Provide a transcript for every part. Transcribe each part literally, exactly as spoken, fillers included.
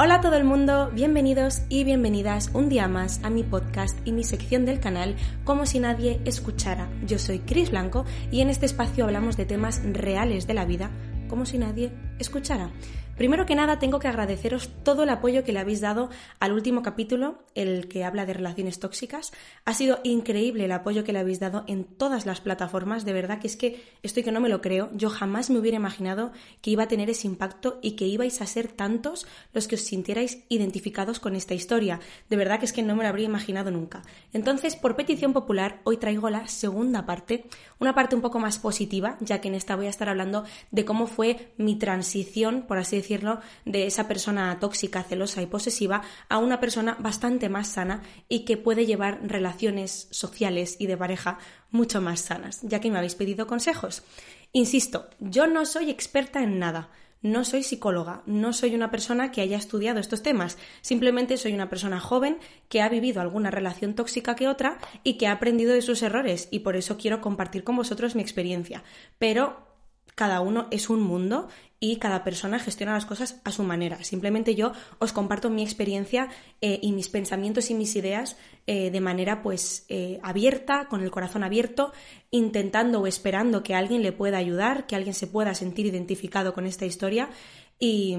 Hola a todo el mundo, bienvenidos y bienvenidas un día más a mi podcast y mi sección del canal Como si nadie escuchara. Yo soy Cris Blanco y en este espacio hablamos de temas reales de la vida como si nadie escuchara. Primero que nada tengo que agradeceros todo el apoyo que le habéis dado al último capítulo, el que habla de relaciones tóxicas. Ha sido increíble el apoyo que le habéis dado en todas las plataformas, de verdad que es que estoy que no me lo creo. Yo jamás me hubiera imaginado que iba a tener ese impacto y que ibais a ser tantos los que os sintierais identificados con esta historia. De verdad que es que no me lo habría imaginado nunca. Entonces, por petición popular, hoy traigo la segunda parte, una parte un poco más positiva, ya que en esta voy a estar hablando de cómo fue mi transición, por así decirlo, de esa persona tóxica, celosa y posesiva a una persona bastante más sana y que puede llevar relaciones sociales y de pareja mucho más sanas, ya que me habéis pedido consejos. Insisto, yo no soy experta en nada. No soy psicóloga, no soy una persona que haya estudiado estos temas, simplemente soy una persona joven que ha vivido alguna relación tóxica que otra y que ha aprendido de sus errores y por eso quiero compartir con vosotros mi experiencia. Pero cada uno es un mundo y cada persona gestiona las cosas a su manera. Simplemente yo os comparto mi experiencia eh, y mis pensamientos y mis ideas eh, de manera pues eh, abierta, con el corazón abierto, intentando o esperando que alguien le pueda ayudar, que alguien se pueda sentir identificado con esta historia y,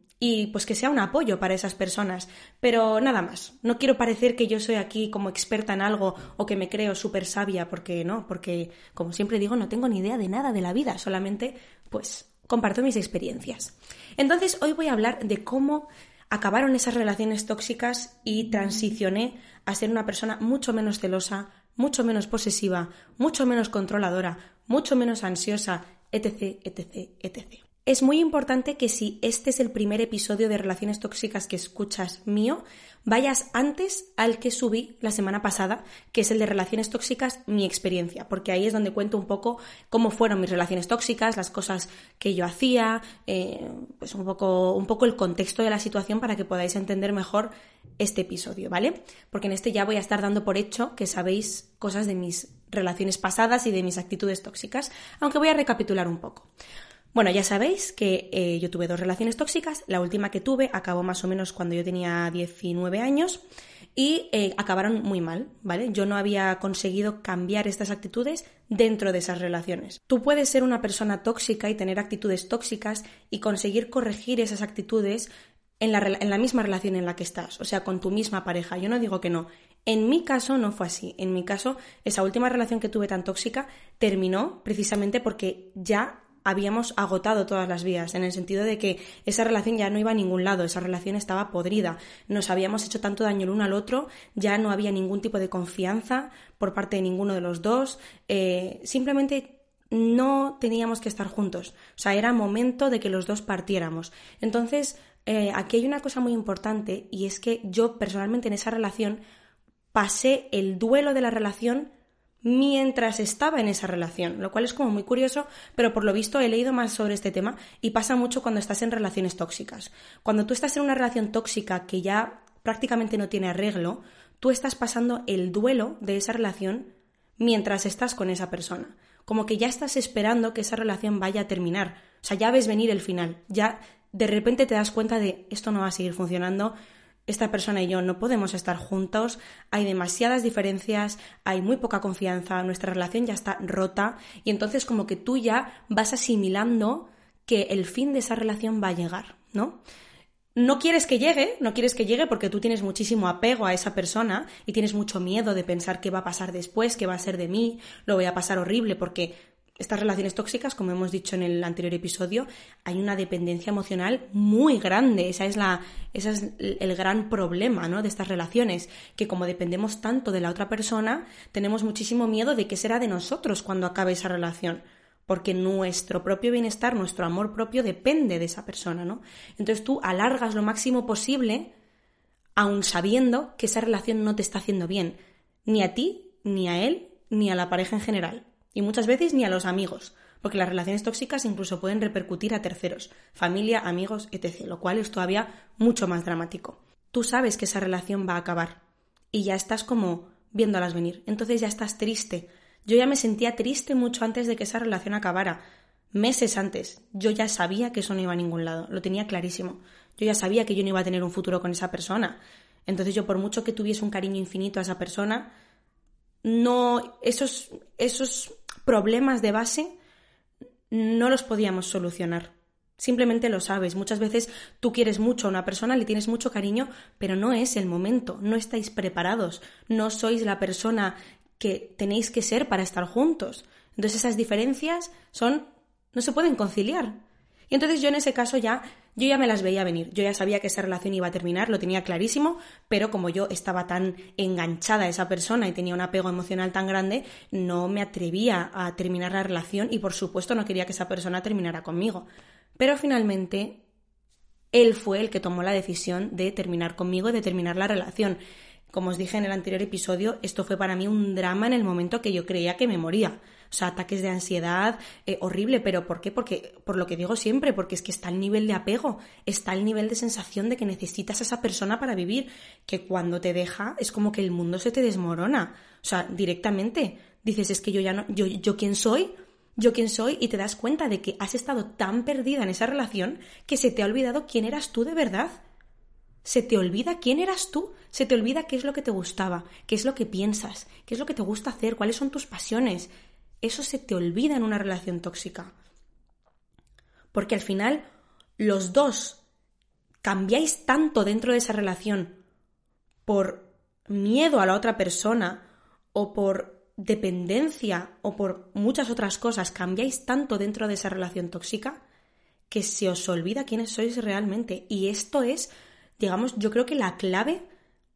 y pues que sea un apoyo para esas personas. Pero nada más, no quiero parecer que yo soy aquí como experta en algo o que me creo súper sabia, porque no, porque como siempre digo, no tengo ni idea de nada de la vida, solamente pues comparto mis experiencias. Entonces hoy voy a hablar de cómo acabaron esas relaciones tóxicas y transicioné a ser una persona mucho menos celosa, mucho menos posesiva, mucho menos controladora, mucho menos ansiosa, etc, etc, etcétera. Es muy importante que si este es el primer episodio de relaciones tóxicas que escuchas mío, vayas antes al que subí la semana pasada, que es el de relaciones tóxicas, mi experiencia, porque ahí es donde cuento un poco cómo fueron mis relaciones tóxicas, las cosas que yo hacía, eh, pues un poco, un poco el contexto de la situación para que podáis entender mejor este episodio, ¿vale? Porque en este ya voy a estar dando por hecho que sabéis cosas de mis relaciones pasadas y de mis actitudes tóxicas, aunque voy a recapitular un poco. Bueno, ya sabéis que eh, yo tuve dos relaciones tóxicas, la última que tuve acabó más o menos cuando yo tenía diecinueve años y eh, acabaron muy mal, ¿vale? Yo no había conseguido cambiar estas actitudes dentro de esas relaciones. Tú puedes ser una persona tóxica y tener actitudes tóxicas y conseguir corregir esas actitudes en la, en la misma relación en la que estás, o sea, con tu misma pareja. Yo no digo que no. En mi caso no fue así. En mi caso, esa última relación que tuve tan tóxica terminó precisamente porque ya habíamos agotado todas las vías, en el sentido de que esa relación ya no iba a ningún lado, esa relación estaba podrida, nos habíamos hecho tanto daño el uno al otro, ya no había ningún tipo de confianza por parte de ninguno de los dos, eh, simplemente no teníamos que estar juntos, o sea, era momento de que los dos partiéramos. Entonces, eh, aquí hay una cosa muy importante y es que yo personalmente en esa relación pasé el duelo de la relación mientras estaba en esa relación, lo cual es como muy curioso, pero por lo visto he leído más sobre este tema y pasa mucho cuando estás en relaciones tóxicas. Cuando tú estás en una relación tóxica que ya prácticamente no tiene arreglo, tú estás pasando el duelo de esa relación mientras estás con esa persona. Como que ya estás esperando que esa relación vaya a terminar. O sea, ya ves venir el final. Ya de repente te das cuenta de esto no va a seguir funcionando. Esta persona y yo no podemos estar juntos, hay demasiadas diferencias, hay muy poca confianza, nuestra relación ya está rota y entonces como que tú ya vas asimilando que el fin de esa relación va a llegar, ¿no? No quieres que llegue, no quieres que llegue porque tú tienes muchísimo apego a esa persona y tienes mucho miedo de pensar qué va a pasar después, qué va a ser de mí, lo voy a pasar horrible porque estas relaciones tóxicas, como hemos dicho en el anterior episodio, hay una dependencia emocional muy grande. Esa es la, ese es el gran problema, ¿no?, de estas relaciones, que como dependemos tanto de la otra persona, tenemos muchísimo miedo de qué será de nosotros cuando acabe esa relación, porque nuestro propio bienestar, nuestro amor propio depende de esa persona, ¿no? Entonces tú alargas lo máximo posible, aun sabiendo que esa relación no te está haciendo bien, ni a ti, ni a él, ni a la pareja en general. Y muchas veces ni a los amigos, porque las relaciones tóxicas incluso pueden repercutir a terceros, familia, amigos, etcétera, lo cual es todavía mucho más dramático. Tú sabes que esa relación va a acabar y ya estás como viéndolas venir, entonces ya estás triste. Yo ya me sentía triste mucho antes de que esa relación acabara, meses antes. Yo ya sabía que eso no iba a ningún lado, lo tenía clarísimo. Yo ya sabía que yo no iba a tener un futuro con esa persona. Entonces yo, por mucho que tuviese un cariño infinito a esa persona, no, esos, esos problemas de base no los podíamos solucionar. Simplemente lo sabes. Muchas veces tú quieres mucho a una persona, le tienes mucho cariño, pero no es el momento, no estáis preparados, no sois la persona que tenéis que ser para estar juntos. Entonces esas diferencias son, no se pueden conciliar. Y entonces yo en ese caso ya, yo ya me las veía venir. Yo ya sabía que esa relación iba a terminar, lo tenía clarísimo, pero como yo estaba tan enganchada a esa persona y tenía un apego emocional tan grande, no me atrevía a terminar la relación y por supuesto no quería que esa persona terminara conmigo. Pero finalmente él fue el que tomó la decisión de terminar conmigo y de terminar la relación. Como os dije en el anterior episodio, esto fue para mí un drama en el momento que yo creía que me moría. O sea, ataques de ansiedad, eh, horrible. ¿Pero por qué? Porque, por lo que digo siempre, porque es que está el nivel de apego, está el nivel de sensación de que necesitas a esa persona para vivir, que cuando te deja es como que el mundo se te desmorona. O sea, directamente dices, es que yo ya no, yo, yo quién soy, yo quién soy, y te das cuenta de que has estado tan perdida en esa relación que se te ha olvidado quién eras tú de verdad. Se te olvida quién eras tú, se te olvida qué es lo que te gustaba, qué es lo que piensas, qué es lo que te gusta hacer, cuáles son tus pasiones. Eso se te olvida en una relación tóxica. Porque al final los dos cambiáis tanto dentro de esa relación por miedo a la otra persona o por dependencia o por muchas otras cosas, cambiáis tanto dentro de esa relación tóxica que se os olvida quiénes sois realmente. Y esto es, digamos, yo creo que la clave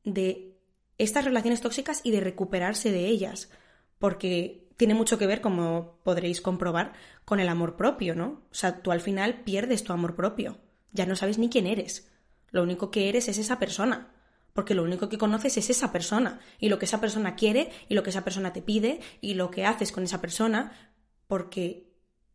de estas relaciones tóxicas y de recuperarse de ellas, porque tiene mucho que ver, como podréis comprobar, con el amor propio, ¿no? O sea, tú al final pierdes tu amor propio, ya no sabes ni quién eres, lo único que eres es esa persona, porque lo único que conoces es esa persona, y lo que esa persona quiere, y lo que esa persona te pide, y lo que haces con esa persona, porque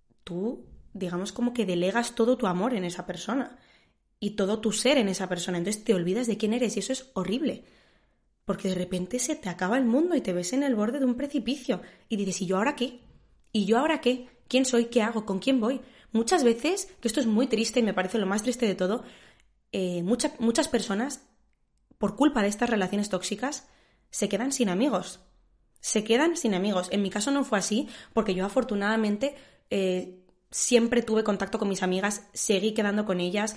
tú, digamos, como que delegas todo tu amor en esa persona, y todo tu ser en esa persona, entonces te olvidas de quién eres, y eso es horrible. Porque de repente se te acaba el mundo y te ves en el borde de un precipicio. Y dices, ¿y yo ahora qué? ¿Y yo ahora qué? ¿Quién soy? ¿Qué hago? ¿Con quién voy? Muchas veces, que esto es muy triste y me parece lo más triste de todo, eh, mucha, muchas personas, por culpa de estas relaciones tóxicas, se quedan sin amigos. Se quedan sin amigos. En mi caso no fue así, porque yo afortunadamente eh, siempre tuve contacto con mis amigas, seguí quedando con ellas.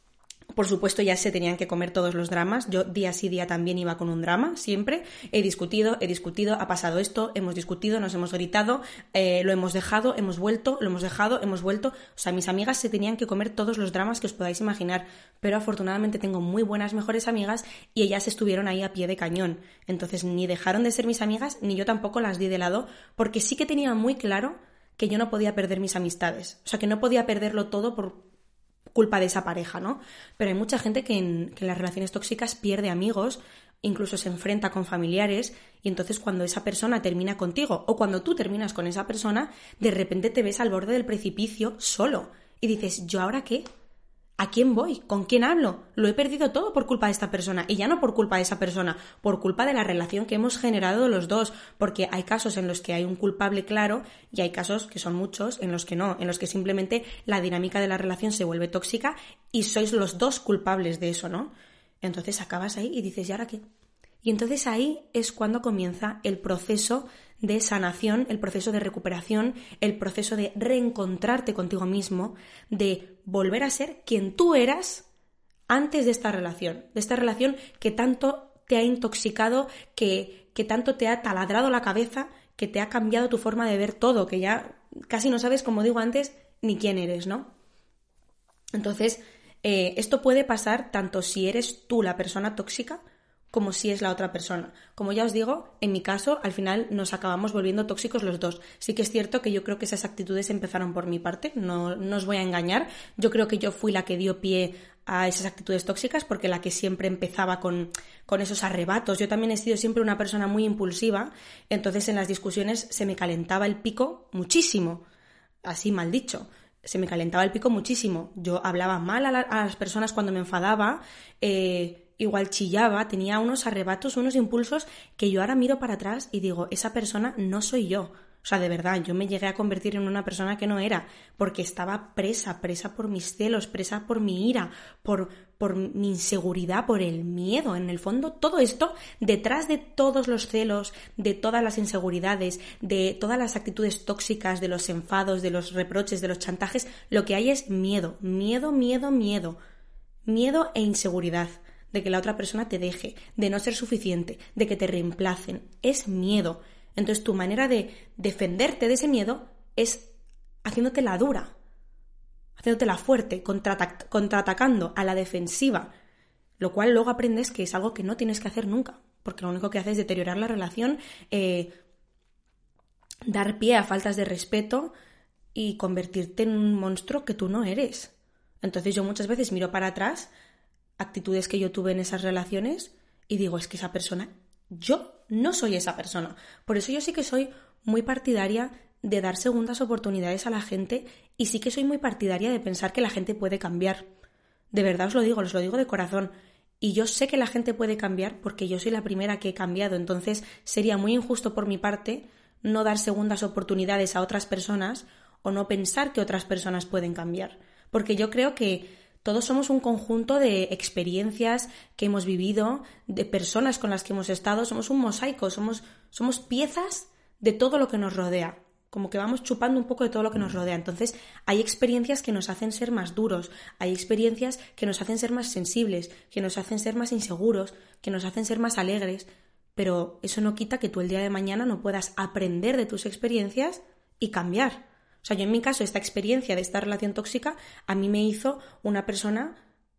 Por supuesto, ya se tenían que comer todos los dramas. Yo día sí día también iba con un drama, siempre. He discutido, he discutido, ha pasado esto, hemos discutido, nos hemos gritado, eh, lo hemos dejado, hemos vuelto, lo hemos dejado, hemos vuelto. O sea, mis amigas se tenían que comer todos los dramas que os podáis imaginar. Pero afortunadamente tengo muy buenas, mejores amigas y ellas estuvieron ahí a pie de cañón. Entonces ni dejaron de ser mis amigas, ni yo tampoco las di de lado, porque sí que tenía muy claro que yo no podía perder mis amistades. O sea, que no podía perderlo todo por culpa de esa pareja, ¿no? Pero hay mucha gente que en, que en las relaciones tóxicas pierde amigos, incluso se enfrenta con familiares, y entonces cuando esa persona termina contigo o cuando tú terminas con esa persona, de repente te ves al borde del precipicio solo y dices, ¿yo ahora qué? ¿A quién voy? ¿Con quién hablo? Lo he perdido todo por culpa de esta persona, y ya no por culpa de esa persona, por culpa de la relación que hemos generado los dos, porque hay casos en los que hay un culpable claro y hay casos, que son muchos, en los que no, en los que simplemente la dinámica de la relación se vuelve tóxica y sois los dos culpables de eso, ¿no? Entonces acabas ahí y dices, ¿y ahora qué? Y entonces ahí es cuando comienza el proceso de sanación, el proceso de recuperación, el proceso de reencontrarte contigo mismo, de volver a ser quien tú eras antes de esta relación, de esta relación que tanto te ha intoxicado, que, que tanto te ha taladrado la cabeza, que te ha cambiado tu forma de ver todo, que ya casi no sabes, como digo antes, ni quién eres, ¿no? Entonces, eh, esto puede pasar tanto si eres tú la persona tóxica como si es la otra persona. Como ya os digo, en mi caso, al final nos acabamos volviendo tóxicos los dos. Sí que es cierto que yo creo que esas actitudes empezaron por mi parte, no, no os voy a engañar. Yo creo que yo fui la que dio pie a esas actitudes tóxicas, porque la que siempre empezaba con, con esos arrebatos. Yo también he sido siempre una persona muy impulsiva, entonces en las discusiones se me calentaba el pico muchísimo, así mal dicho. Se me calentaba el pico muchísimo. Yo hablaba mal a, la, a las personas cuando me enfadaba, eh... igual chillaba, tenía unos arrebatos, unos impulsos que yo ahora miro para atrás y digo, esa persona no soy yo. O sea, de verdad, yo me llegué a convertir en una persona que no era, porque estaba presa, presa por mis celos, presa por mi ira, por, por mi inseguridad, por el miedo. En el fondo, todo esto, detrás de todos los celos, de todas las inseguridades, de todas las actitudes tóxicas, de los enfados, de los reproches, de los chantajes, lo que hay es miedo, miedo, miedo, miedo. Miedo e inseguridad de que la otra persona te deje, de no ser suficiente, de que te reemplacen. Es miedo. Entonces tu manera de defenderte de ese miedo es haciéndote la dura, haciéndote la fuerte, contraatac- contraatacando a la defensiva, lo cual luego aprendes que es algo que no tienes que hacer nunca, porque lo único que hace es deteriorar la relación, eh, dar pie a faltas de respeto y convertirte en un monstruo que tú no eres. Entonces yo muchas veces miro para atrás actitudes que yo tuve en esas relaciones y digo, es que esa persona, yo no soy esa persona. Por eso yo sí que soy muy partidaria de dar segundas oportunidades a la gente y sí que soy muy partidaria de pensar que la gente puede cambiar. De verdad os lo digo, os lo digo de corazón. Y yo sé que la gente puede cambiar porque yo soy la primera que he cambiado. Entonces sería muy injusto por mi parte no dar segundas oportunidades a otras personas o no pensar que otras personas pueden cambiar. Porque yo creo que todos somos un conjunto de experiencias que hemos vivido, de personas con las que hemos estado, somos un mosaico, somos, somos piezas de todo lo que nos rodea, como que vamos chupando un poco de todo lo que nos rodea. Entonces hay experiencias que nos hacen ser más duros, hay experiencias que nos hacen ser más sensibles, que nos hacen ser más inseguros, que nos hacen ser más alegres, pero eso no quita que tú el día de mañana no puedas aprender de tus experiencias y cambiar. O sea, yo en mi caso, esta experiencia de esta relación tóxica a mí me hizo una persona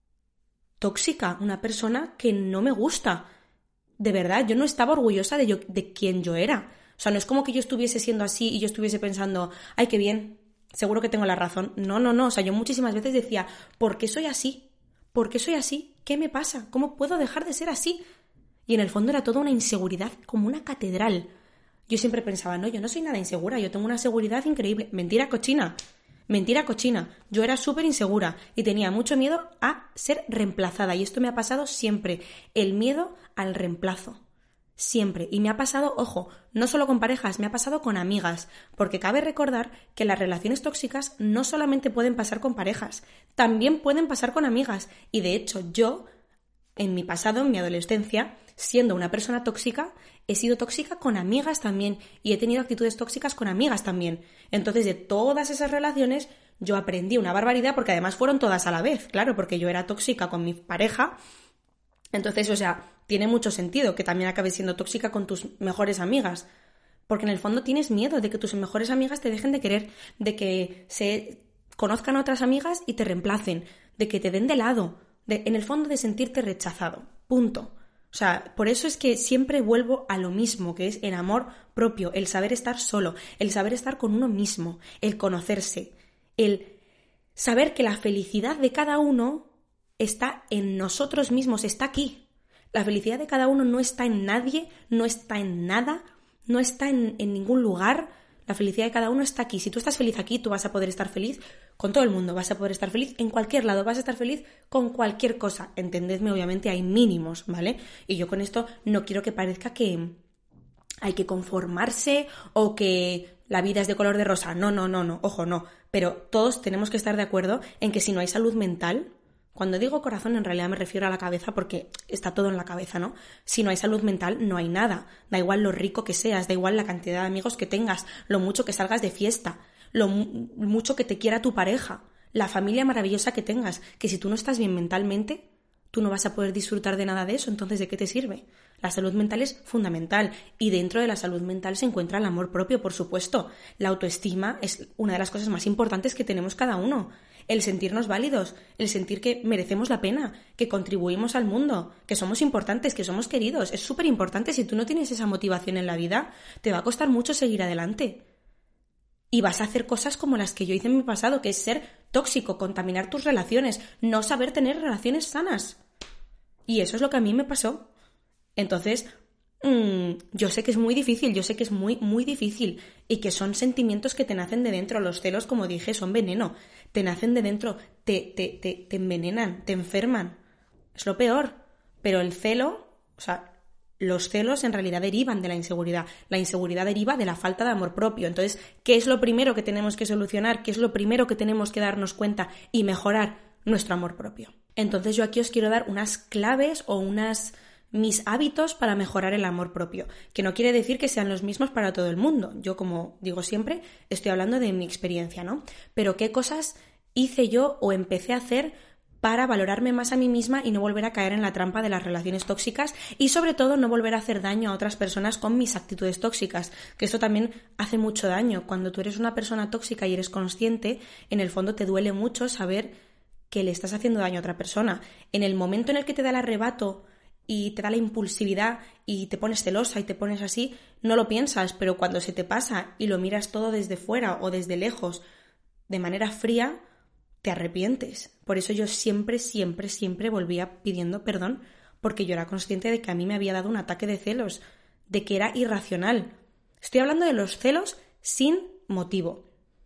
tóxica, una persona que no me gusta. De verdad, yo no estaba orgullosa de, yo, de quién yo era. O sea, no es como que yo estuviese siendo así y yo estuviese pensando, ay, qué bien, seguro que tengo la razón. No, no, no. O sea, yo muchísimas veces decía, ¿por qué soy así? ¿Por qué soy así? ¿Qué me pasa? ¿Cómo puedo dejar de ser así? Y en el fondo era toda una inseguridad como una catedral. Yo siempre pensaba, no, yo no soy nada insegura, yo tengo una seguridad increíble. Mentira cochina, mentira cochina. Yo era súper insegura y tenía mucho miedo a ser reemplazada. Y esto me ha pasado siempre, el miedo al reemplazo. Siempre. Y me ha pasado, ojo, no solo con parejas, me ha pasado con amigas. Porque cabe recordar que las relaciones tóxicas no solamente pueden pasar con parejas, también pueden pasar con amigas. Y de hecho yo, en mi pasado, en mi adolescencia, siendo una persona tóxica, he sido tóxica con amigas también y he tenido actitudes tóxicas con amigas también. Entonces, de todas esas relaciones, yo aprendí una barbaridad porque además fueron todas a la vez, claro, porque yo era tóxica con mi pareja. Entonces, o sea, tiene mucho sentido que también acabes siendo tóxica con tus mejores amigas, porque en el fondo tienes miedo de que tus mejores amigas te dejen de querer, de que se conozcan a otras amigas y te reemplacen, de que te den de lado, de, en el fondo de sentirte rechazado. Punto. O sea, por eso es que siempre vuelvo a lo mismo, que es el amor propio, el saber estar solo, el saber estar con uno mismo, el conocerse, el saber que la felicidad de cada uno está en nosotros mismos, está aquí. La felicidad de cada uno no está en nadie, no está en nada, no está en, en ningún lugar. La felicidad de cada uno está aquí. Si tú estás feliz aquí, tú vas a poder estar feliz con todo el mundo, vas a poder estar feliz en cualquier lado, vas a estar feliz con cualquier cosa. Entendedme, obviamente hay mínimos, ¿vale? Y yo con esto no quiero que parezca que hay que conformarse o que la vida es de color de rosa. No, no, no, no, ojo, no. Pero todos tenemos que estar de acuerdo en que si no hay salud mental, cuando digo corazón en realidad me refiero a la cabeza porque está todo en la cabeza, ¿no? Si no hay salud mental no hay nada. Da igual lo rico que seas, da igual la cantidad de amigos que tengas, lo mucho que salgas de fiesta, lo mu- mucho que te quiera tu pareja, la familia maravillosa que tengas, que si tú no estás bien mentalmente, tú no vas a poder disfrutar de nada de eso. Entonces, ¿de qué te sirve? La salud mental es fundamental y dentro de la salud mental se encuentra el amor propio, por supuesto. La autoestima es una de las cosas más importantes que tenemos cada uno. El sentirnos válidos, el sentir que merecemos la pena, que contribuimos al mundo, que somos importantes, que somos queridos. Es súper importante. Si tú no tienes esa motivación en la vida, te va a costar mucho seguir adelante. Y vas a hacer cosas como las que yo hice en mi pasado, que es ser tóxico, contaminar tus relaciones, no saber tener relaciones sanas. Y eso es lo que a mí me pasó. Entonces, mmm, yo sé que es muy difícil, yo sé que es muy, muy difícil y que son sentimientos que te nacen de dentro. Los celos, como dije, son veneno. Te nacen de dentro, te, te, te, te envenenan, te enferman. Es lo peor. Pero el celo, o sea, los celos en realidad derivan de la inseguridad. La inseguridad deriva de la falta de amor propio. Entonces, ¿qué es lo primero que tenemos que solucionar? ¿Qué es lo primero que tenemos que darnos cuenta y mejorar? Nuestro amor propio. Entonces, yo aquí os quiero dar unas claves o unas mis hábitos para mejorar el amor propio, que no quiere decir que sean los mismos para todo el mundo. Yo, como digo siempre, estoy hablando de mi experiencia, ¿no? Pero ¿qué cosas hice yo o empecé a hacer para valorarme más a mí misma y no volver a caer en la trampa de las relaciones tóxicas y sobre todo no volver a hacer daño a otras personas con mis actitudes tóxicas, que esto también hace mucho daño. Cuando tú eres una persona tóxica y eres consciente, en el fondo te duele mucho saber que le estás haciendo daño a otra persona. En el momento en el que te da el arrebato y te da la impulsividad y te pones celosa y te pones así, no lo piensas, pero cuando se te pasa y lo miras todo desde fuera o desde lejos, de manera fría, te arrepientes. Por eso yo siempre, siempre, siempre volvía pidiendo perdón, porque yo era consciente de que a mí me había dado un ataque de celos, de que era irracional. Estoy hablando de los celos sin motivo.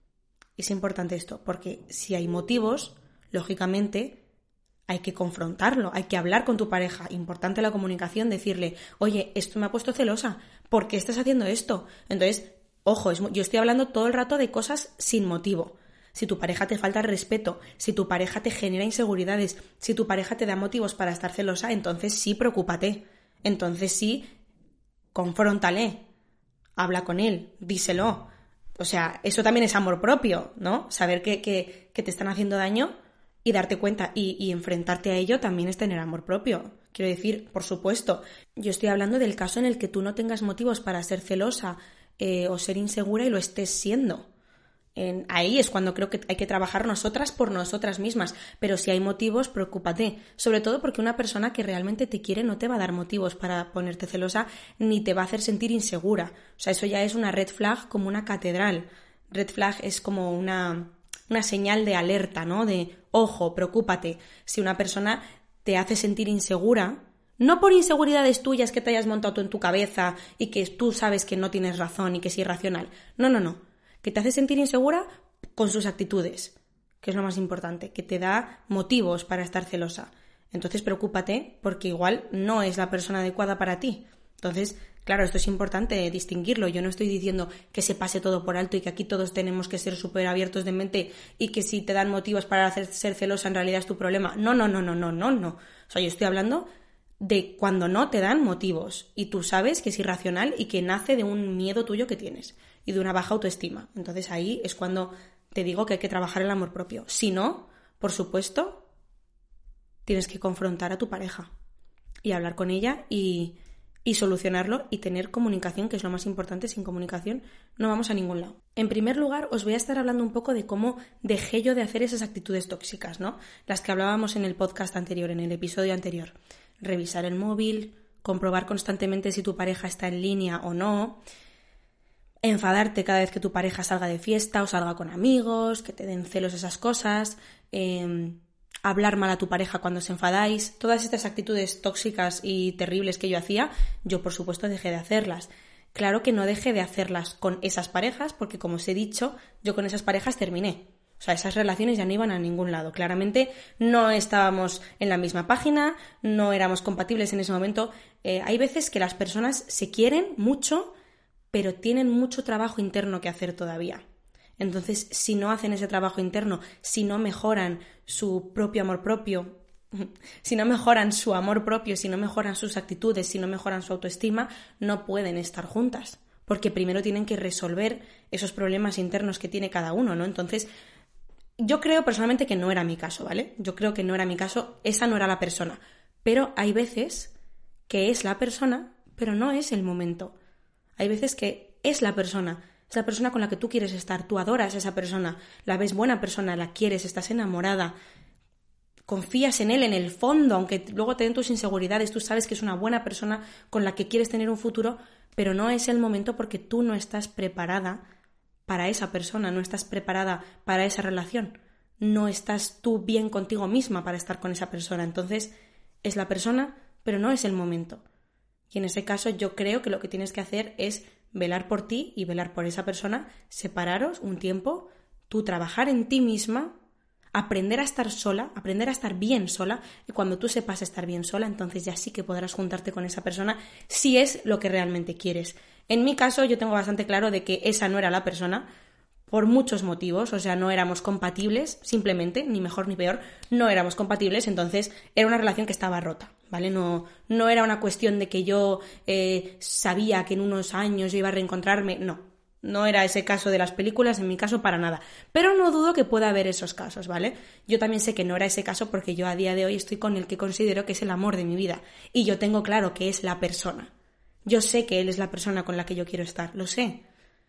Es importante esto, porque si hay motivos, lógicamente hay que confrontarlo, hay que hablar con tu pareja. Importante la comunicación, decirle, oye, esto me ha puesto celosa, ¿por qué estás haciendo esto? Entonces, ojo, es, yo estoy hablando todo el rato de cosas sin motivo. Si tu pareja te falta el respeto, si tu pareja te genera inseguridades, si tu pareja te da motivos para estar celosa, entonces sí, preocúpate. Entonces sí, confróntale, habla con él, díselo. O sea, eso también es amor propio, ¿no? Saber que, que, que te están haciendo daño y darte cuenta y, y enfrentarte a ello también es tener amor propio. Quiero decir, por supuesto, yo estoy hablando del caso en el que tú no tengas motivos para ser celosa eh, o ser insegura y lo estés siendo. En, ahí es cuando creo que hay que trabajar nosotras por nosotras mismas, pero si hay motivos, preocúpate, sobre todo porque una persona que realmente te quiere no te va a dar motivos para ponerte celosa ni te va a hacer sentir insegura. O sea, eso ya es una red flag como una catedral. Red flag es como una, una señal de alerta, ¿no? De, ojo, preocúpate. Si una persona te hace sentir insegura, no por inseguridades tuyas que te hayas montado tú en tu cabeza y que tú sabes que no tienes razón y que es irracional. No, no, no. Que te hace sentir insegura con sus actitudes, que es lo más importante, que te da motivos para estar celosa. Entonces preocúpate porque igual no es la persona adecuada para ti. Entonces, claro, esto es importante distinguirlo. Yo no estoy diciendo que se pase todo por alto y que aquí todos tenemos que ser súper abiertos de mente y que si te dan motivos para hacer, ser celosa en realidad es tu problema. No, no, no, no, no, no, no. O sea, yo estoy hablando de cuando no te dan motivos y tú sabes que es irracional y que nace de un miedo tuyo que tienes y de una baja autoestima. Entonces ahí es cuando te digo que hay que trabajar el amor propio. Si no, por supuesto, tienes que confrontar a tu pareja y hablar con ella y, y solucionarlo y tener comunicación, que es lo más importante. Sin comunicación no vamos a ningún lado. En primer lugar, os voy a estar hablando un poco de cómo dejé yo de hacer esas actitudes tóxicas, ¿no? Las que hablábamos en el podcast anterior, en el episodio anterior. Revisar el móvil, comprobar constantemente si tu pareja está en línea o no, enfadarte cada vez que tu pareja salga de fiesta o salga con amigos, que te den celos esas cosas, eh, hablar mal a tu pareja cuando os enfadáis. Todas estas actitudes tóxicas y terribles que yo hacía, yo por supuesto dejé de hacerlas. Claro que no dejé de hacerlas con esas parejas porque, como os he dicho, yo con esas parejas terminé. O sea, esas relaciones ya no iban a ningún lado. Claramente no estábamos en la misma página, no éramos compatibles en ese momento. Eh, hay veces que las personas se quieren mucho, pero tienen mucho trabajo interno que hacer todavía. Entonces, si no hacen ese trabajo interno, si no mejoran su propio amor propio, si no mejoran su amor propio, si no mejoran sus actitudes, si no mejoran su autoestima, no pueden estar juntas. Porque primero tienen que resolver esos problemas internos que tiene cada uno, ¿no? Entonces, yo creo personalmente que no era mi caso, ¿vale? Yo creo que no era mi caso, esa no era la persona. Pero hay veces que es la persona, pero no es el momento. Hay veces que es la persona, es la persona con la que tú quieres estar, tú adoras a esa persona, la ves buena persona, la quieres, estás enamorada, confías en él en el fondo, aunque luego te den tus inseguridades, tú sabes que es una buena persona con la que quieres tener un futuro, pero no es el momento porque tú no estás preparada para esa persona, no estás preparada para esa relación, no estás tú bien contigo misma para estar con esa persona. Entonces es la persona, pero no es el momento. Y en ese caso yo creo que lo que tienes que hacer es velar por ti y velar por esa persona, separaros un tiempo, tú trabajar en ti misma, aprender a estar sola, aprender a estar bien sola, y cuando tú sepas estar bien sola, entonces ya sí que podrás juntarte con esa persona si es lo que realmente quieres. En mi caso, yo tengo bastante claro de que esa no era la persona, por muchos motivos, o sea, no éramos compatibles, simplemente, ni mejor ni peor, no éramos compatibles, entonces era una relación que estaba rota, ¿vale? No, no era una cuestión de que yo eh, sabía que en unos años yo iba a reencontrarme, no, no era ese caso de las películas, en mi caso para nada, pero no dudo que pueda haber esos casos, ¿vale? Yo también sé que no era ese caso porque yo a día de hoy estoy con el que considero que es el amor de mi vida, y yo tengo claro que es la persona, yo sé que él es la persona con la que yo quiero estar, lo sé.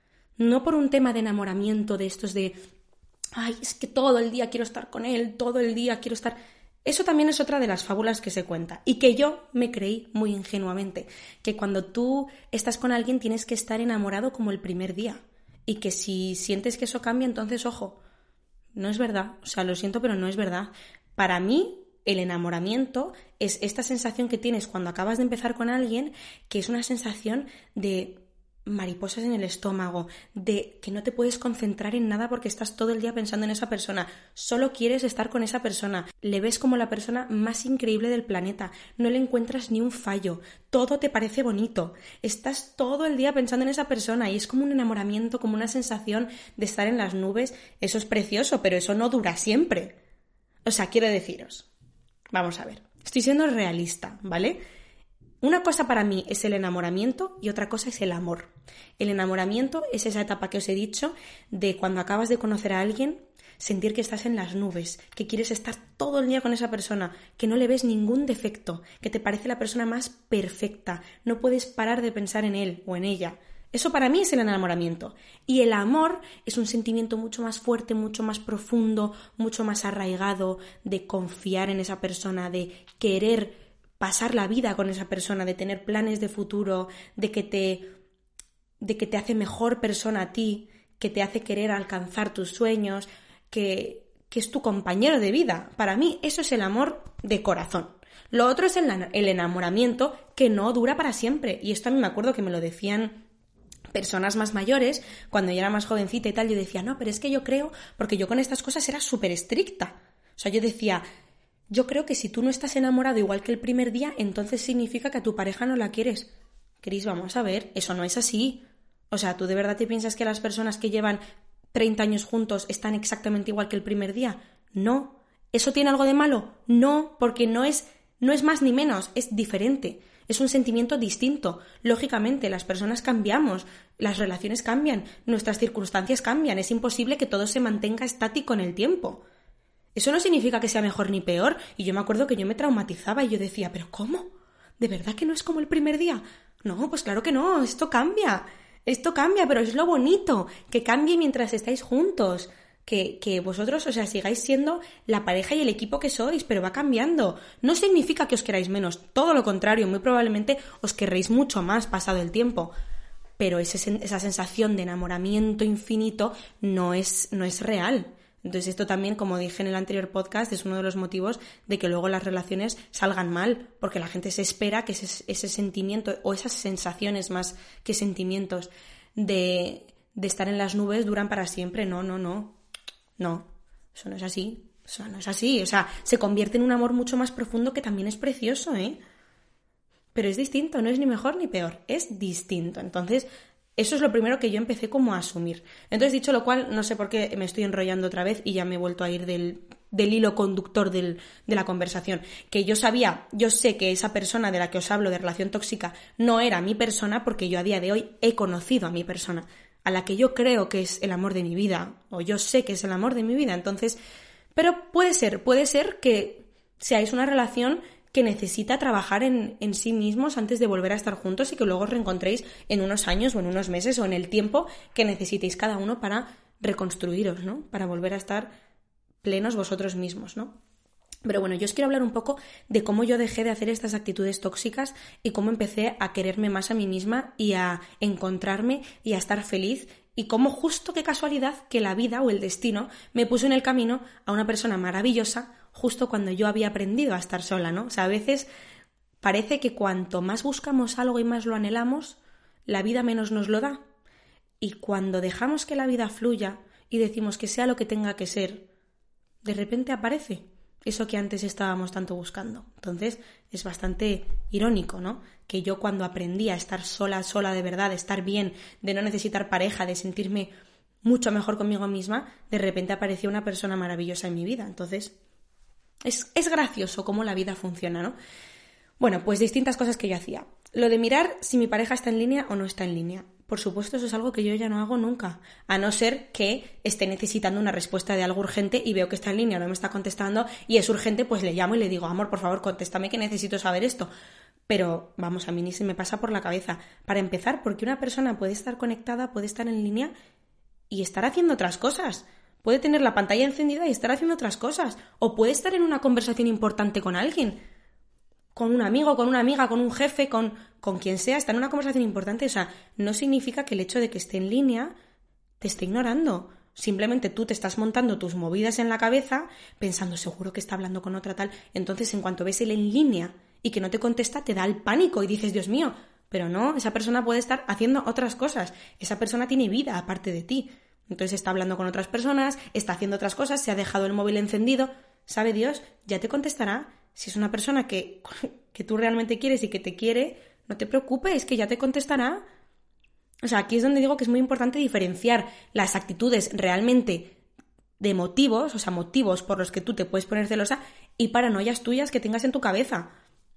No por un tema de enamoramiento, de estos de, ay, es que todo el día quiero estar con él, todo el día quiero estar... Eso también es otra de las fábulas que se cuenta y que yo me creí muy ingenuamente, que cuando tú estás con alguien tienes que estar enamorado como el primer día y que si sientes que eso cambia, entonces, ojo, no es verdad, o sea, lo siento, pero no es verdad. Para mí, el enamoramiento es esta sensación que tienes cuando acabas de empezar con alguien, que es una sensación de mariposas en el estómago, de que no te puedes concentrar en nada porque estás todo el día pensando en esa persona, solo quieres estar con esa persona, le ves como la persona más increíble del planeta, no le encuentras ni un fallo, todo te parece bonito, estás todo el día pensando en esa persona y es como un enamoramiento, como una sensación de estar en las nubes. Eso es precioso, pero eso no dura siempre. O sea, quiero deciros, vamos a ver, estoy siendo realista, ¿vale? Una cosa para mí es el enamoramiento y otra cosa es el amor. El enamoramiento es esa etapa que os he dicho de cuando acabas de conocer a alguien, sentir que estás en las nubes, que quieres estar todo el día con esa persona, que no le ves ningún defecto, que te parece la persona más perfecta, no puedes parar de pensar en él o en ella. Eso para mí es el enamoramiento. Y el amor es un sentimiento mucho más fuerte, mucho más profundo, mucho más arraigado, de confiar en esa persona, de querer pasar la vida con esa persona, de tener planes de futuro, de que te, de que te hace mejor persona a ti, que te hace querer alcanzar tus sueños, que, que es tu compañero de vida. Para mí eso es el amor de corazón. Lo otro es el, el enamoramiento que no dura para siempre. Y esto a mí me acuerdo que me lo decían personas más mayores, cuando yo era más jovencita y tal, yo decía, no, pero es que yo creo, porque yo con estas cosas era súper estricta. O sea, yo decía... Yo creo que si tú no estás enamorado igual que el primer día, entonces significa que a tu pareja no la quieres. Cris, vamos a ver, eso no es así. O sea, ¿tú de verdad te piensas que las personas que llevan treinta años juntos están exactamente igual que el primer día? No. ¿Eso tiene algo de malo? No, porque no es, no es más ni menos, es diferente. Es un sentimiento distinto. Lógicamente, las personas cambiamos, las relaciones cambian, nuestras circunstancias cambian. Es imposible que todo se mantenga estático en el tiempo. Eso no significa que sea mejor ni peor. Y yo me acuerdo que yo me traumatizaba y yo decía, ¿pero cómo? ¿De verdad que no es como el primer día? No, pues claro que no, esto cambia. Esto cambia, pero es lo bonito, que cambie mientras estáis juntos. Que, que vosotros, o sea, sigáis siendo la pareja y el equipo que sois, pero va cambiando. No significa que os queráis menos, todo lo contrario, muy probablemente os querréis mucho más pasado el tiempo. Pero ese, esa sensación de enamoramiento infinito no es, no es real. Entonces esto también, como dije en el anterior podcast, es uno de los motivos de que luego las relaciones salgan mal, porque la gente se espera que ese, ese sentimiento o esas sensaciones más que sentimientos de, de estar en las nubes duran para siempre. No, no, no, no, eso no es así, eso no es así, o sea, se convierte en un amor mucho más profundo que también es precioso, ¿eh? Pero es distinto, no es ni mejor ni peor, es distinto. Entonces... Eso es lo primero que yo empecé como a asumir. Entonces, dicho lo cual, no sé por qué me estoy enrollando otra vez y ya me he vuelto a ir del, del hilo conductor del, de la conversación. Que yo sabía, yo sé que esa persona de la que os hablo de relación tóxica no era mi persona porque yo a día de hoy he conocido a mi persona, a la que yo creo que es el amor de mi vida, o yo sé que es el amor de mi vida. Entonces, pero puede ser, puede ser que seáis una relación que necesita trabajar en, en sí mismos antes de volver a estar juntos y que luego os reencontréis en unos años o en unos meses o en el tiempo que necesitéis cada uno para reconstruiros, ¿no? Para volver a estar plenos vosotros mismos, ¿no? Pero bueno, yo os quiero hablar un poco de cómo yo dejé de hacer estas actitudes tóxicas y cómo empecé a quererme más a mí misma y a encontrarme y a estar feliz y cómo justo qué casualidad que la vida o el destino me puso en el camino a una persona maravillosa justo cuando yo había aprendido a estar sola, ¿no? O sea, a veces parece que cuanto más buscamos algo y más lo anhelamos, la vida menos nos lo da. Y cuando dejamos que la vida fluya y decimos que sea lo que tenga que ser, de repente aparece eso que antes estábamos tanto buscando. Entonces es bastante irónico, ¿no? Que yo cuando aprendí a estar sola, sola de verdad, de estar bien, de no necesitar pareja, de sentirme mucho mejor conmigo misma, de repente apareció una persona maravillosa en mi vida. Entonces es, es gracioso cómo la vida funciona, ¿no? Bueno, pues distintas cosas que yo hacía. Lo de mirar si mi pareja está en línea o no está en línea. Por supuesto, eso es algo que yo ya no hago nunca, a no ser que esté necesitando una respuesta de algo urgente y veo que está en línea o no me está contestando y es urgente, pues le llamo y le digo, amor, por favor, contéstame que necesito saber esto. Pero, vamos, a mí ni se me pasa por la cabeza. Para empezar, porque una persona puede estar conectada, puede estar en línea y estar haciendo otras cosas. Puede tener la pantalla encendida y estar haciendo otras cosas. O puede estar en una conversación importante con alguien. Con un amigo, con una amiga, con un jefe, con, con quien sea, está en una conversación importante. O sea, no significa que el hecho de que esté en línea te esté ignorando. Simplemente tú te estás montando tus movidas en la cabeza pensando, seguro que está hablando con otra tal. Entonces, en cuanto ves él en línea y que no te contesta, te da el pánico y dices, Dios mío, pero no, esa persona puede estar haciendo otras cosas. Esa persona tiene vida aparte de ti. Entonces está hablando con otras personas, está haciendo otras cosas, se ha dejado el móvil encendido. Sabe Dios, ya te contestará. Si es una persona que, que tú realmente quieres y que te quiere, no te preocupes, que ya te contestará. O sea, aquí es donde digo que es muy importante diferenciar las actitudes realmente de motivos, o sea, motivos por los que tú te puedes poner celosa y paranoias tuyas que tengas en tu cabeza.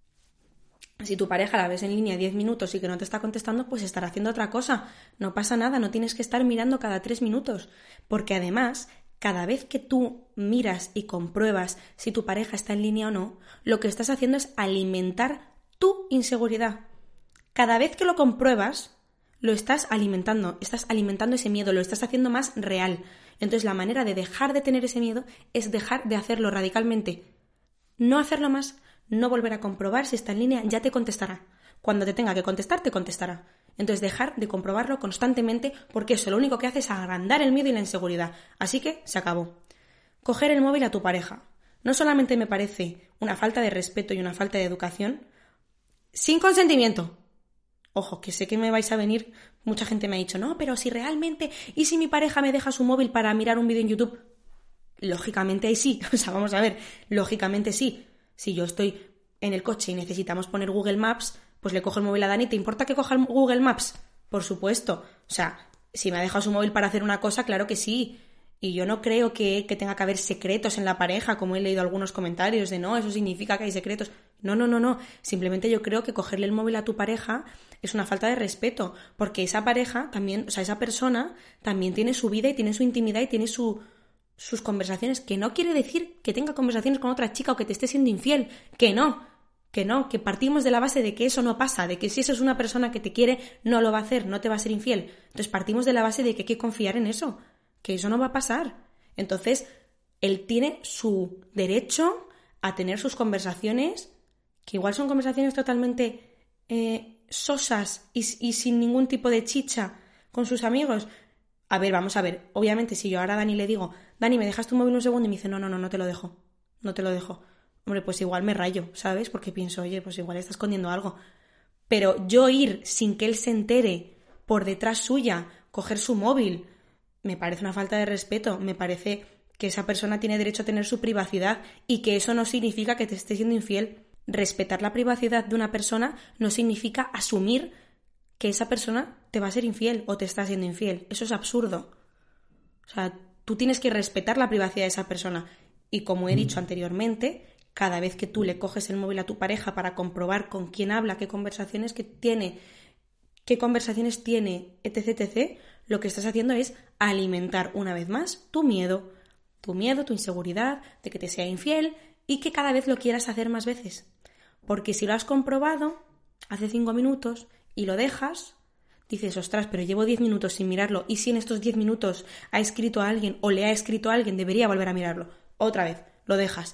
Si tu pareja la ves en línea diez minutos y que no te está contestando, pues estará haciendo otra cosa. No pasa nada, no tienes que estar mirando cada tres minutos. Porque además, cada vez que tú miras y compruebas si tu pareja está en línea o no, lo que estás haciendo es alimentar tu inseguridad. Cada vez que lo compruebas, lo estás alimentando, estás alimentando ese miedo, lo estás haciendo más real. Entonces la manera de dejar de tener ese miedo es dejar de hacerlo radicalmente. No hacerlo más, no volver a comprobar si está en línea, ya te contestará. Cuando te tenga que contestar, te contestará. Entonces dejar de comprobarlo constantemente porque eso lo único que hace es agrandar el miedo y la inseguridad. Así que se acabó. Coger el móvil a tu pareja. No solamente me parece una falta de respeto y una falta de educación, sin consentimiento. Ojo, que sé que me vais a venir, mucha gente me ha dicho, no, pero si realmente, ¿y si mi pareja me deja su móvil para mirar un vídeo en YouTube? Lógicamente ahí sí, o sea, vamos a ver, lógicamente sí. Si yo estoy en el coche y necesitamos poner Google Maps, pues le cojo el móvil a Dani, ¿te importa que coja el Google Maps? Por supuesto. O sea, si me ha dejado su móvil para hacer una cosa, claro que sí. Y yo no creo que, que tenga que haber secretos en la pareja, como he leído algunos comentarios de no, eso significa que hay secretos. No, no, no, no. Simplemente yo creo que cogerle el móvil a tu pareja es una falta de respeto, porque esa pareja también, o sea, esa persona también tiene su vida y tiene su intimidad y tiene su... sus conversaciones, que no quiere decir que tenga conversaciones con otra chica o que te esté siendo infiel, que no, que no, que partimos de la base de que eso no pasa, de que si eso es una persona que te quiere, no lo va a hacer, no te va a ser infiel. Entonces partimos de la base de que hay que confiar en eso, que eso no va a pasar. Entonces, él tiene su derecho a tener sus conversaciones, que igual son conversaciones totalmente eh, sosas y, y sin ningún tipo de chicha con sus amigos. A ver, vamos a ver, obviamente si yo ahora a Dani le digo, Dani, ¿me dejas tu móvil un segundo? Y me dice, no, no, no, no te lo dejo, no te lo dejo. Hombre, pues igual me rayo, ¿sabes? Porque pienso, oye, pues igual está escondiendo algo. Pero yo ir sin que él se entere por detrás suya, coger su móvil, me parece una falta de respeto, me parece que esa persona tiene derecho a tener su privacidad y que eso no significa que te esté siendo infiel. Respetar la privacidad de una persona no significa asumir que esa persona te va a ser infiel o te está siendo infiel. Eso es absurdo. O sea, tú tienes que respetar la privacidad de esa persona. Y como he dicho anteriormente, cada vez que tú le coges el móvil a tu pareja para comprobar con quién habla, qué conversaciones que tiene, qué conversaciones tiene, etc, etcétera, lo que estás haciendo es alimentar una vez más tu miedo. Tu miedo, tu inseguridad de que te sea infiel y que cada vez lo quieras hacer más veces. Porque si lo has comprobado hace cinco minutos y lo dejas, dices, ostras, pero llevo diez minutos sin mirarlo, y si en estos diez minutos ha escrito a alguien o le ha escrito a alguien, debería volver a mirarlo. Otra vez, lo dejas.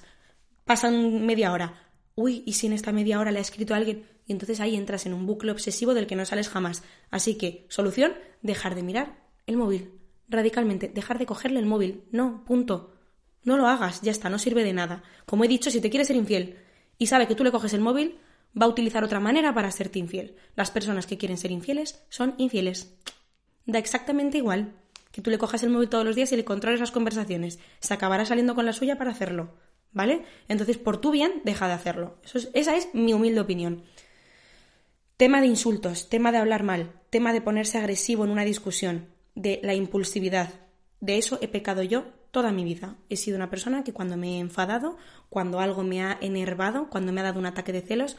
Pasan media hora. Uy, ¿y si en esta media hora le ha escrito a alguien? Y entonces ahí entras en un bucle obsesivo del que no sales jamás. Así que, solución, dejar de mirar el móvil. Radicalmente, dejar de cogerle el móvil. No, punto. No lo hagas, ya está, no sirve de nada. Como he dicho, si te quieres ser infiel y sabe que tú le coges el móvil, va a utilizar otra manera para serte infiel. Las personas que quieren ser infieles son infieles. Da exactamente igual. que tú le cojas el móvil todos los días y le controles las conversaciones. Se acabará saliendo con la suya para hacerlo, ¿vale? Entonces, por tu bien, deja de hacerlo. Eso es, esa es mi humilde opinión. Tema de insultos, tema de hablar mal, tema de ponerse agresivo en una discusión, de la impulsividad. De eso he pecado yo toda mi vida. He sido una persona que cuando me he enfadado, cuando algo me ha enervado, cuando me ha dado un ataque de celos,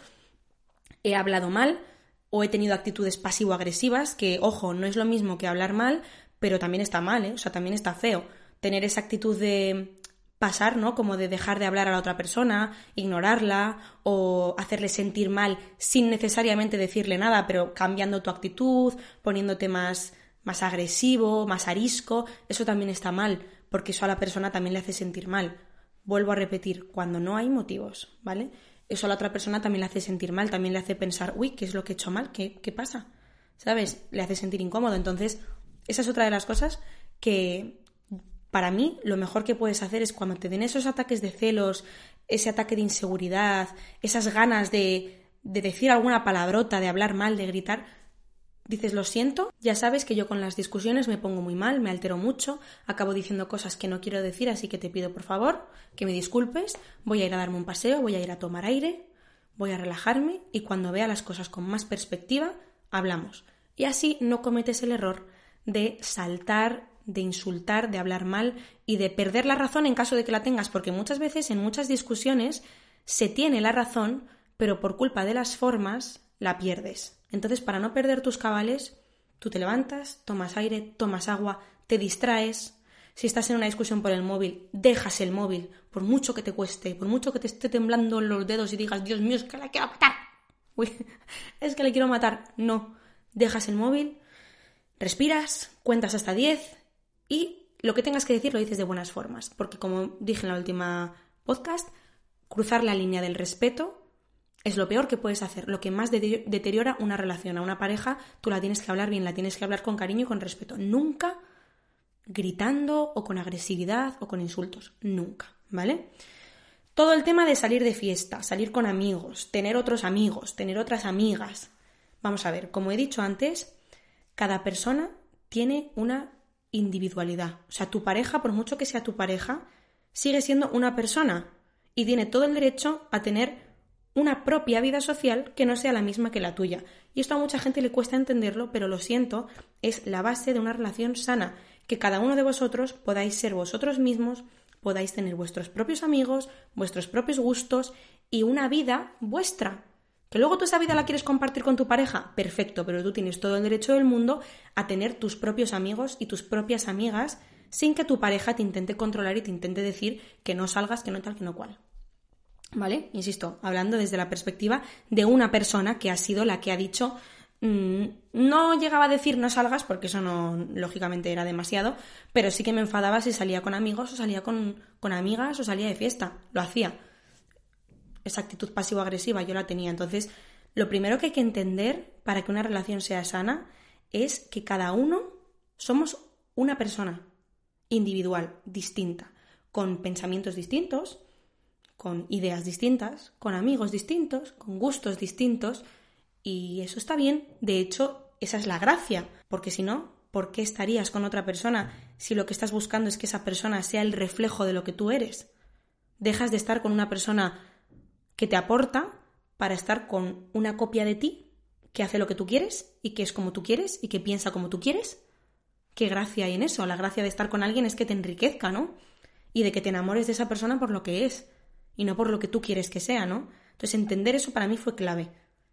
he hablado mal o he tenido actitudes pasivo-agresivas, que, ojo, no es lo mismo que hablar mal, pero también está mal, ¿eh? O sea, también está feo. Tener esa actitud de pasar, ¿no? Como de dejar de hablar a la otra persona, ignorarla o hacerle sentir mal sin necesariamente decirle nada, pero cambiando tu actitud, poniéndote más, más agresivo, más arisco, eso también está mal, porque eso a la persona también le hace sentir mal. Vuelvo a repetir, cuando no hay motivos, ¿vale? Eso a la otra persona también le hace sentir mal, también le hace pensar, uy, ¿qué es lo que he hecho mal? ¿Qué, qué pasa? ¿Sabes? Le hace sentir incómodo. Entonces, esa es otra de las cosas que, para mí, lo mejor que puedes hacer es cuando te den esos ataques de celos, ese ataque de inseguridad, esas ganas de, de decir alguna palabrota, de hablar mal, de gritar, dices, lo siento, ya sabes que yo con las discusiones me pongo muy mal, me altero mucho, acabo diciendo cosas que no quiero decir, así que te pido por favor que me disculpes, voy a ir a darme un paseo, voy a ir a tomar aire, voy a relajarme y cuando vea las cosas con más perspectiva, hablamos. Y así no cometes el error de saltar, de insultar, de hablar mal y de perder la razón en caso de que la tengas, porque muchas veces en muchas discusiones se tiene la razón, pero por culpa de las formas la pierdes. Entonces, para no perder tus cabales, tú te levantas, tomas aire, tomas agua, te distraes. Si estás en una discusión por el móvil, dejas el móvil, por mucho que te cueste, por mucho que te esté temblando los dedos y digas, Dios mío, es que la quiero matar. Uy, es que le quiero matar. No, dejas el móvil, respiras, cuentas hasta diez y lo que tengas que decir lo dices de buenas formas. Porque como dije en la última podcast, cruzar la línea del respeto es lo peor que puedes hacer, lo que más de- deteriora una relación. A una pareja tú la tienes que hablar bien, la tienes que hablar con cariño y con respeto. Nunca gritando o con agresividad o con insultos. Nunca, ¿vale? Todo el tema de salir de fiesta, salir con amigos, tener otros amigos, tener otras amigas. Vamos a ver, como he dicho antes, cada persona tiene una individualidad. O sea, tu pareja, por mucho que sea tu pareja, sigue siendo una persona y tiene todo el derecho a tener una propia vida social que no sea la misma que la tuya. Y esto a mucha gente le cuesta entenderlo, pero lo siento, es la base de una relación sana, que cada uno de vosotros podáis ser vosotros mismos, podáis tener vuestros propios amigos, vuestros propios gustos y una vida vuestra. Que luego tú esa vida la quieres compartir con tu pareja, perfecto, pero tú tienes todo el derecho del mundo a tener tus propios amigos y tus propias amigas sin que tu pareja te intente controlar y te intente decir que no salgas, que no tal, que no cual. ¿Vale? Insisto, hablando desde la perspectiva de una persona que ha sido la que ha dicho, mmm, no llegaba a decir no salgas, porque eso no, lógicamente era demasiado, pero sí que me enfadaba si salía con amigos o salía con, con amigas o salía de fiesta, lo hacía. Esa actitud pasivo-agresiva yo la tenía. Entonces, lo primero que hay que entender para que una relación sea sana es que cada uno somos una persona individual, distinta, con pensamientos distintos, con ideas distintas, con amigos distintos, con gustos distintos, y eso está bien. De hecho, esa es la gracia, porque si no, ¿por qué estarías con otra persona si lo que estás buscando es que esa persona sea el reflejo de lo que tú eres? Dejas de estar con una persona que te aporta para estar con una copia de ti que hace lo que tú quieres y que es como tú quieres y que piensa como tú quieres. ¿Qué gracia hay en eso? La gracia de estar con alguien es que te enriquezca, ¿no? Y de que te enamores de esa persona por lo que es y no por lo que tú quieres que sea, ¿no? Entonces, entender eso para mí fue clave.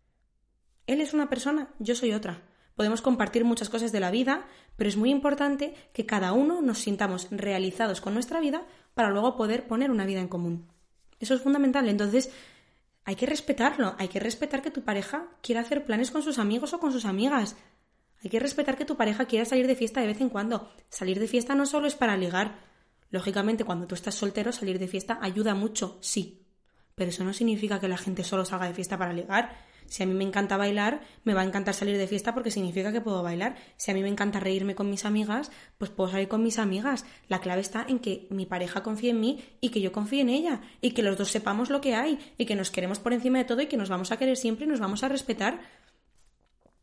Él es una persona, yo soy otra. Podemos compartir muchas cosas de la vida, pero es muy importante que cada uno nos sintamos realizados con nuestra vida para luego poder poner una vida en común. Eso es fundamental. Entonces, hay que respetarlo. Hay que respetar que tu pareja quiera hacer planes con sus amigos o con sus amigas. Hay que respetar que tu pareja quiera salir de fiesta de vez en cuando. Salir de fiesta no solo es para ligar. Lógicamente, cuando tú estás soltero, salir de fiesta ayuda mucho, sí. Pero eso no significa que la gente solo salga de fiesta para ligar. Si a mí me encanta bailar, me va a encantar salir de fiesta porque significa que puedo bailar. Si a mí me encanta reírme con mis amigas, pues puedo salir con mis amigas. La clave está en que mi pareja confíe en mí y que yo confíe en ella. Y que los dos sepamos lo que hay. Y que nos queremos por encima de todo y que nos vamos a querer siempre y nos vamos a respetar.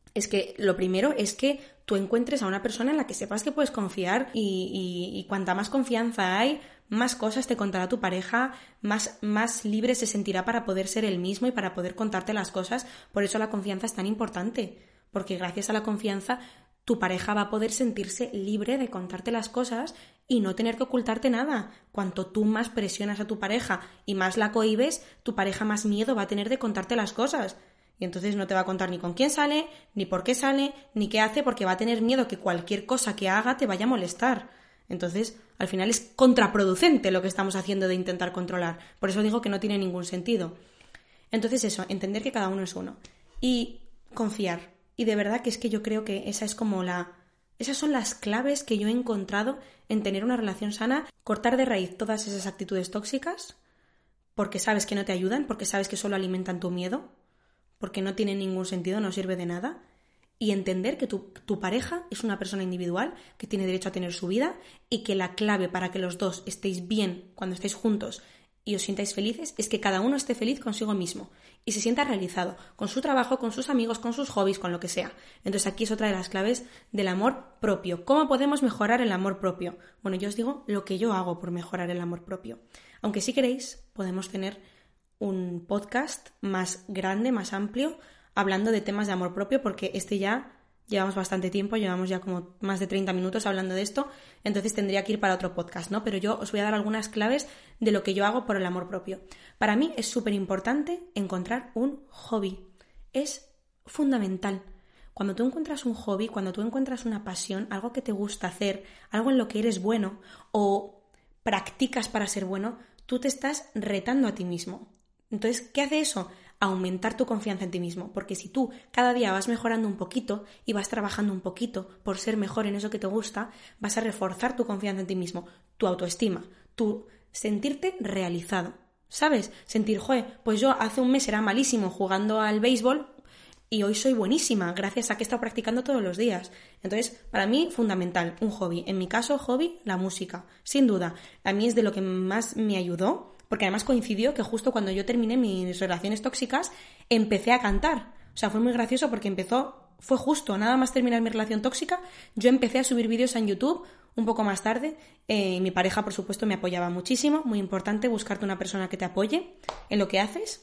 es que lo primero es que tú encuentres a una persona en la que sepas que puedes confiar y, y, y cuanta más confianza hay, más cosas te contará tu pareja, más, más libre se sentirá para poder ser él mismo y para poder contarte las cosas. Por eso la confianza es tan importante, porque gracias a la confianza tu pareja va a poder sentirse libre de contarte las cosas y no tener que ocultarte nada. Cuanto tú más presionas a tu pareja y más la cohibes, tu pareja más miedo va a tener de contarte las cosas. Y entonces no te va a contar ni con quién sale, ni por qué sale, ni qué hace, porque va a tener miedo que cualquier cosa que haga te vaya a molestar. Entonces, al final es contraproducente lo que estamos haciendo de intentar controlar. Por eso digo que no tiene ningún sentido. Entonces eso, entender que cada uno es uno. Y confiar. Y de verdad que es que yo creo que esa es como la... Esas son las claves que yo he encontrado en tener una relación sana. Cortar de raíz todas esas actitudes tóxicas, porque sabes que no te ayudan, porque sabes que solo alimentan tu miedo, porque no tiene ningún sentido, no sirve de nada. Y entender que tu, tu pareja es una persona individual, que tiene derecho a tener su vida y que la clave para que los dos estéis bien cuando estéis juntos y os sintáis felices es que cada uno esté feliz consigo mismo y se sienta realizado con su trabajo, con sus amigos, con sus hobbies, con lo que sea. Entonces aquí es otra de las claves del amor propio. ¿Cómo podemos mejorar el amor propio? Bueno, yo os digo lo que yo hago por mejorar el amor propio. Aunque si queréis podemos tener un podcast más grande, más amplio, hablando de temas de amor propio, porque este ya llevamos bastante tiempo, llevamos ya como más de treinta minutos hablando de esto, entonces tendría que ir para otro podcast, ¿no? Pero yo os voy a dar algunas claves de lo que yo hago por el amor propio. Para mí es súper importante encontrar un hobby. Es fundamental. Cuando tú encuentras un hobby, cuando tú encuentras una pasión, algo que te gusta hacer, algo en lo que eres bueno o practicas para ser bueno, tú te estás retando a ti mismo. Entonces, ¿qué hace eso? Aumentar tu confianza en ti mismo, porque si tú cada día vas mejorando un poquito y vas trabajando un poquito por ser mejor en eso que te gusta, vas a reforzar tu confianza en ti mismo, tu autoestima, tu sentirte realizado, ¿sabes? Sentir, joder, pues yo hace un mes era malísimo jugando al béisbol y hoy soy buenísima gracias a que he estado practicando todos los días. Entonces, para mí, fundamental, un hobby. En mi caso, hobby, la música, sin duda. A mí es de lo que más me ayudó, porque además coincidió que justo cuando yo terminé mis relaciones tóxicas, empecé a cantar. O sea, fue muy gracioso porque empezó, fue justo, nada más terminar mi relación tóxica, yo empecé a subir vídeos en YouTube un poco más tarde. Eh, mi pareja, por supuesto, me apoyaba muchísimo. Muy importante buscarte una persona que te apoye en lo que haces,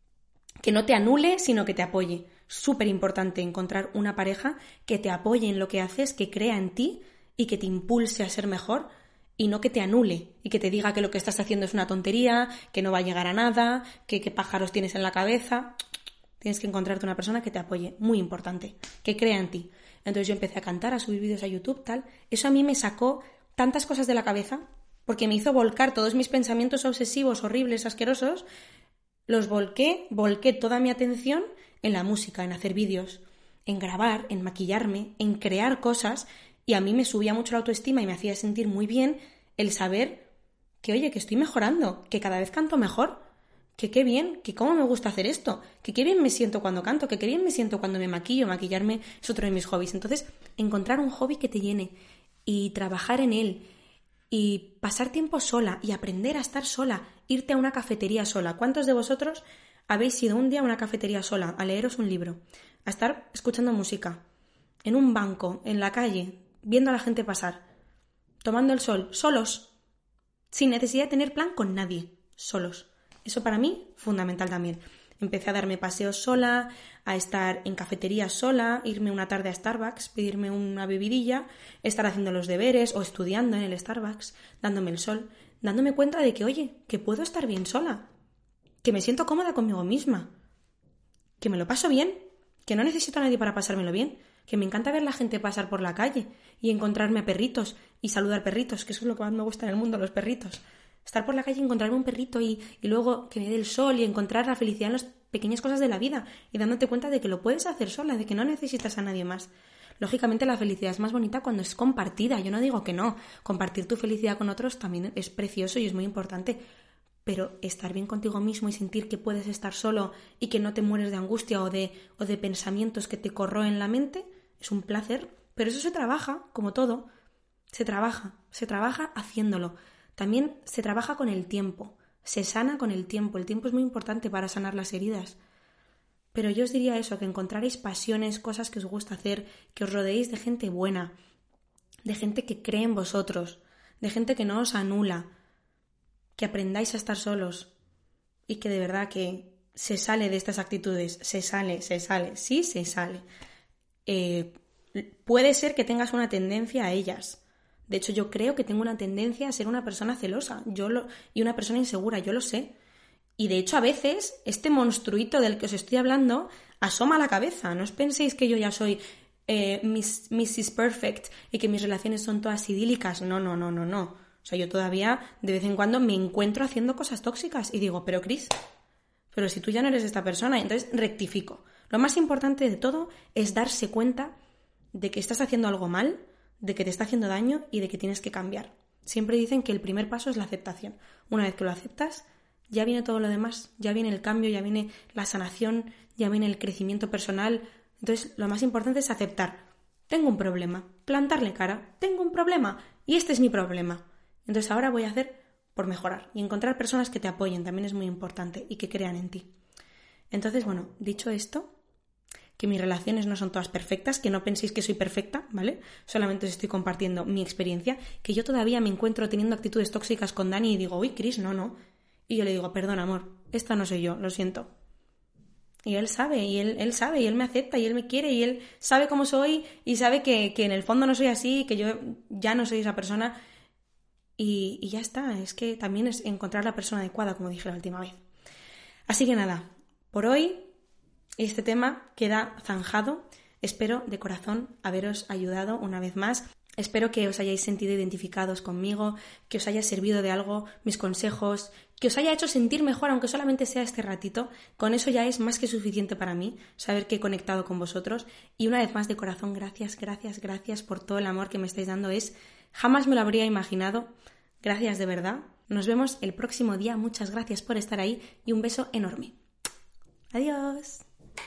que no te anule, sino que te apoye. Súper importante encontrar una pareja que te apoye en lo que haces, que crea en ti y que te impulse a ser mejor, y no que te anule y que te diga que lo que estás haciendo es una tontería, que no va a llegar a nada, que qué pájaros tienes en la cabeza. Tienes que encontrarte una persona que te apoye, muy importante, que crea en ti. Entonces yo empecé a cantar, a subir vídeos a YouTube, tal. Eso a mí me sacó tantas cosas de la cabeza, porque me hizo volcar todos mis pensamientos obsesivos, horribles, asquerosos. Los volqué, volqué toda mi atención en la música, en hacer vídeos, en grabar, en maquillarme, en crear cosas. Y a mí me subía mucho la autoestima y me hacía sentir muy bien el saber que, oye, que estoy mejorando, que cada vez canto mejor, que qué bien, que cómo me gusta hacer esto, que qué bien me siento cuando canto, que qué bien me siento cuando me maquillo. Maquillarme es otro de mis hobbies. Entonces, encontrar un hobby que te llene y trabajar en él y pasar tiempo sola y aprender a estar sola, irte a una cafetería sola. ¿Cuántos de vosotros habéis ido un día a una cafetería sola a leeros un libro, a estar escuchando música, en un banco, en la calle, viendo a la gente pasar, tomando el sol, solos, sin necesidad de tener plan con nadie, solos? Eso para mí, fundamental también. Empecé a darme paseos sola, a estar en cafeterías sola, irme una tarde a Starbucks, pedirme una bebidilla, estar haciendo los deberes o estudiando en el Starbucks, dándome el sol, dándome cuenta de que, oye, que puedo estar bien sola, que me siento cómoda conmigo misma, que me lo paso bien, que no necesito a nadie para pasármelo bien, que me encanta ver la gente pasar por la calle y encontrarme a perritos y saludar perritos, que eso es lo que más me gusta en el mundo, los perritos. Estar por la calle y encontrarme un perrito y, y luego que me dé el sol y encontrar la felicidad en las pequeñas cosas de la vida y dándote cuenta de que lo puedes hacer sola, de que no necesitas a nadie más. Lógicamente la felicidad es más bonita cuando es compartida, yo no digo que no, compartir tu felicidad con otros también es precioso y es muy importante, pero estar bien contigo mismo y sentir que puedes estar solo y que no te mueres de angustia o de, o de pensamientos que te corroen la mente es un placer, pero eso se trabaja, como todo, se trabaja, se trabaja haciéndolo. También se trabaja con el tiempo, se sana con el tiempo. El tiempo es muy importante para sanar las heridas. Pero yo os diría eso, que encontraréis pasiones, cosas que os gusta hacer, que os rodeéis de gente buena, de gente que cree en vosotros, de gente que no os anula, que aprendáis a estar solos y que de verdad que se sale de estas actitudes, se sale, se sale, sí se sale. Eh, puede ser que tengas una tendencia a ellas. De hecho, yo creo que tengo una tendencia a ser una persona celosa yo lo, y una persona insegura, yo lo sé. Y de hecho, a veces, este monstruito del que os estoy hablando asoma a la cabeza. No os penséis que yo ya soy eh, Miss, missus Perfect y que mis relaciones son todas idílicas. No, no, no, no, no. O sea, yo todavía de vez en cuando me encuentro haciendo cosas tóxicas y digo, pero Cris, pero si tú ya no eres esta persona, entonces rectifico. Lo más importante de todo es darse cuenta de que estás haciendo algo mal, de que te está haciendo daño y de que tienes que cambiar. Siempre dicen que el primer paso es la aceptación. Una vez que lo aceptas, ya viene todo lo demás, ya viene el cambio, ya viene la sanación, ya viene el crecimiento personal. Entonces, lo más importante es aceptar. Tengo un problema, plantarle cara, tengo un problema y este es mi problema. Entonces ahora voy a hacer por mejorar y encontrar personas que te apoyen también es muy importante y que crean en ti. Entonces, bueno, dicho esto, que mis relaciones no son todas perfectas, que no penséis que soy perfecta, ¿vale? Solamente os estoy compartiendo mi experiencia, que yo todavía me encuentro teniendo actitudes tóxicas con Dani y digo, uy, Cris, no, no. Y yo le digo, perdón, amor, esta no soy yo, lo siento. Y él sabe, y él, él sabe, y él me acepta, y él me quiere, y él sabe cómo soy, y sabe que, que en el fondo no soy así, que yo ya no soy esa persona. Y, y ya está, es que también es encontrar la persona adecuada, como dije la última vez. Así que nada, por hoy este tema queda zanjado. Espero de corazón haberos ayudado una vez más. Espero que os hayáis sentido identificados conmigo, que os haya servido de algo mis consejos, que os haya hecho sentir mejor, aunque solamente sea este ratito. Con eso ya es más que suficiente para mí, saber que he conectado con vosotros. Y una vez más, de corazón, gracias, gracias, gracias por todo el amor que me estáis dando. Es, jamás me lo habría imaginado. Gracias de verdad. Nos vemos el próximo día. Muchas gracias por estar ahí y un beso enorme. Adiós.